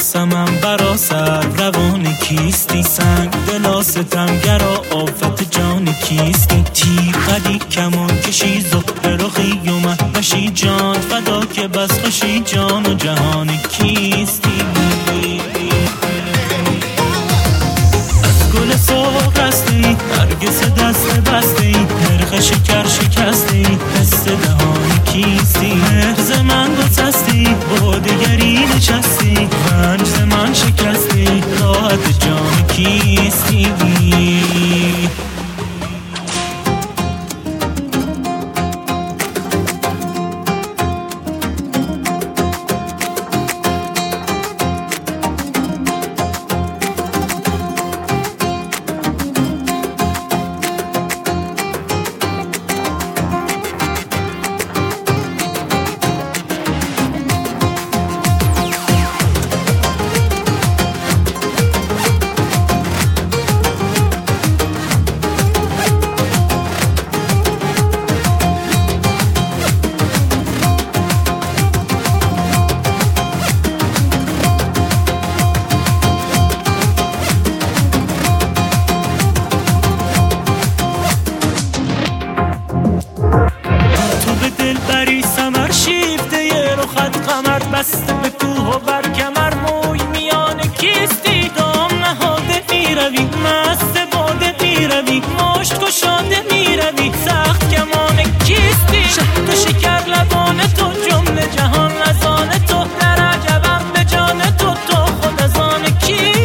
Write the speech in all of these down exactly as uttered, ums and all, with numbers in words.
قاسمم برا سر روان کیستی؟ سنگ دلا ستمگرا آفت جان کیستی؟ تیر قدی کمان کشی زهره رخی اومد بشی جان فدا که بس خوشی جان و جهان کیستی؟ از گل سرخ رستی نرگس دست بستی نرخ شکر شکستی حس دهان کیستی؟ مهرز من گسستی با دگری نشستی رنج ز من شکستی راحت جان کیستی؟ دلبری سمر شیفته یه رخت قمر بسته به کوه و بر کمر موی میان کیستی؟ دام نهاده میروی مست باده میروی مشت گشاده میروی سخت کمان کیستی؟ شهد و شکر لبان تو جمله جهان از آن تو در عجبم به جان تو تو خود از آن کیستی؟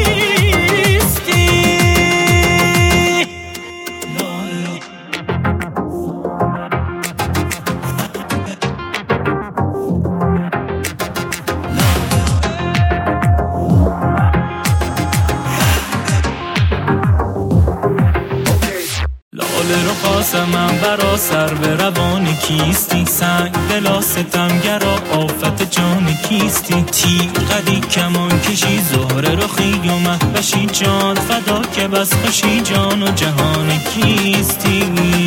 لاله رو قاسمم برا سر به روان کیستی؟ سنگ دلا ستمگرا آفت جان کیستی؟ تیر قدی کمان کشی زهره رخی اومد بشی جان فدا که بس خوشی جان و جهان کیستی؟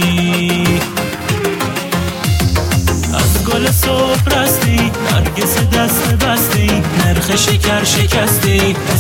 از گل صبح رستی نرگس دست بستی نرخ شکر شکستی